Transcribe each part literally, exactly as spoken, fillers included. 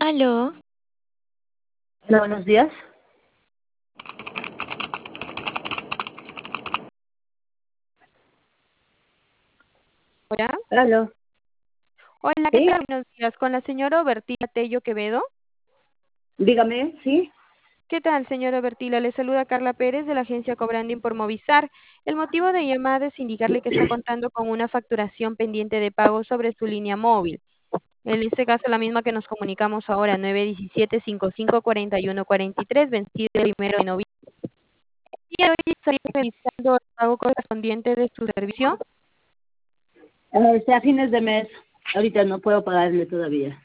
Aló. Hola, buenos días. Hola. Aló. Hola, ¿qué ¿Sí? tal? Buenos días. Con la señora Obertila Tello Quevedo. Dígame, ¿sí? ¿Qué tal, señora Obertila? Le saluda Carla Pérez de la agencia Cobranding por Movistar. El motivo de llamada es indicarle que está contando con una facturación pendiente de pago sobre su línea móvil. En este caso, la misma que nos comunicamos ahora, nueve diecisiete cincuenta y cinco cuarenta y uno cuarenta y tres, vencido el primero de noviembre. ¿El día de hoy estaría realizando el pago correspondiente de su servicio? Este, a fines de mes. Ahorita no puedo pagarle todavía.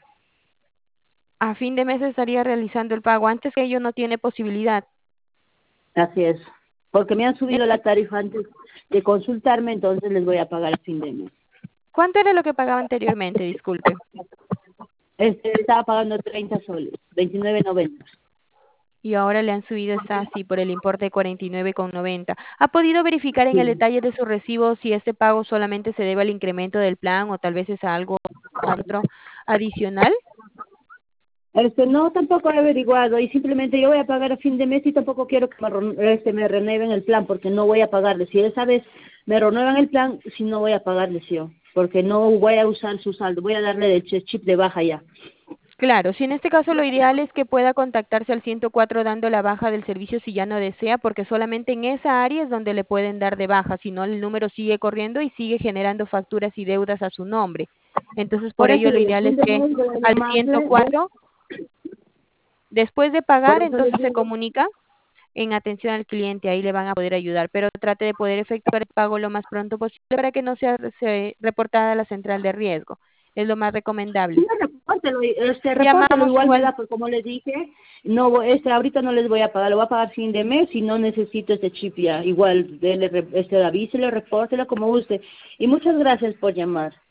A fin de mes estaría realizando el pago. Antes que ello no tiene posibilidad. Así es. Porque me han subido la tarifa antes de consultarme, entonces les voy a pagar a fin de mes. ¿Cuánto era lo que pagaba anteriormente? Disculpe. Este, estaba pagando treinta soles, veintinueve noventa. Y ahora le han subido esta así por el importe de cuarenta y nueve con noventa. ¿Ha podido verificar en el Sí. detalle de su recibo si este pago solamente se debe al incremento del plan o tal vez es algo otro adicional? Este, no, tampoco he averiguado y simplemente yo voy a pagar a fin de mes y tampoco quiero que me, ron- este, me renueven el plan porque no voy a pagarles. Si esa vez me renuevan el plan, si no voy a pagarles yo, porque no voy a usar su saldo, voy a darle el ch- chip de baja ya. Claro, si en este caso lo ideal es que pueda contactarse al ciento cuatro dando la baja del servicio si ya no desea, porque solamente en esa área es donde le pueden dar de baja, si no el número sigue corriendo y sigue generando facturas y deudas a su nombre. Entonces, Por por eso ello lo el ideal fin es de que mes voy a al llamarle, ¿ves? ciento cuatro, después de Por pagar, eso les entonces se digo. comunica en atención al cliente, ahí le van a poder ayudar, pero trate de poder efectuar el pago lo más pronto posible para que no sea se- reportada a la central de riesgo. Es lo más Sí, recomendable. repórtelo, este, repórtelo, Llamamos igual me igual. da, pues como les dije, no, voy- este, ahorita no les voy a pagar, lo voy a pagar fin de mes y no necesito este chip ya, igual, dele, re- este, avísele, repórtelo como guste. Y muchas gracias por llamar.